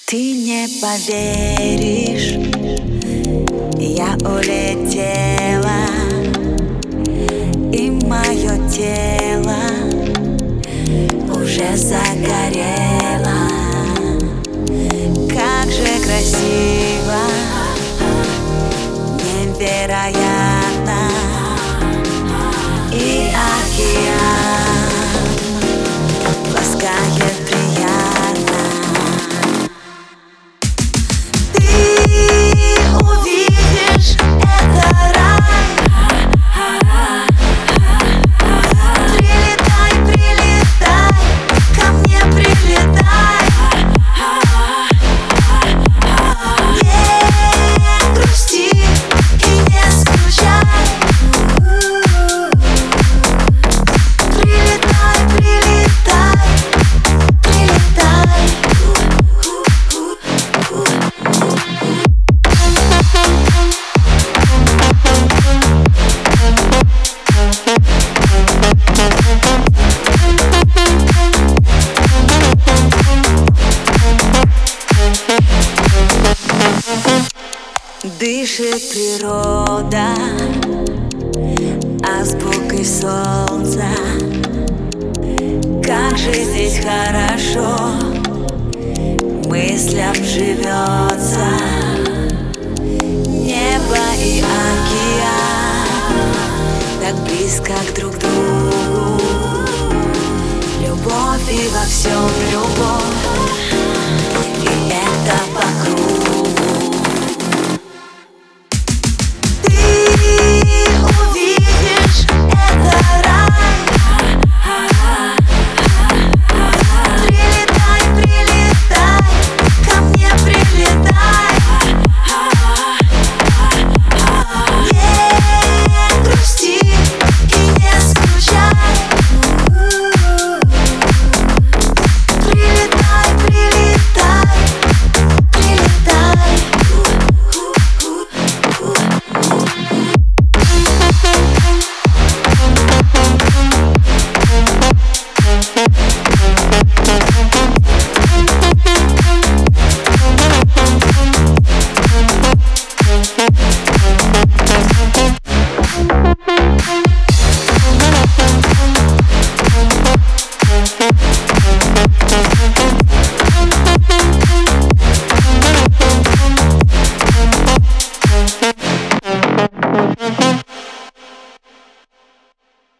Ты не поверишь, я улетела, и мое тело уже загорело. Как же красиво, невероятно, и океан ласкает приятно. Ты увидишь, это рай. Прилетай, прилетай, ко мне прилетай. Не грусти и не скучай. Прилетай, прилетай, прилетай. Дышит природа азбукой солнца. Как же здесь хорошо мыслям живется. Небо и океан так близко друг к другу. Любовь и во всем любовь.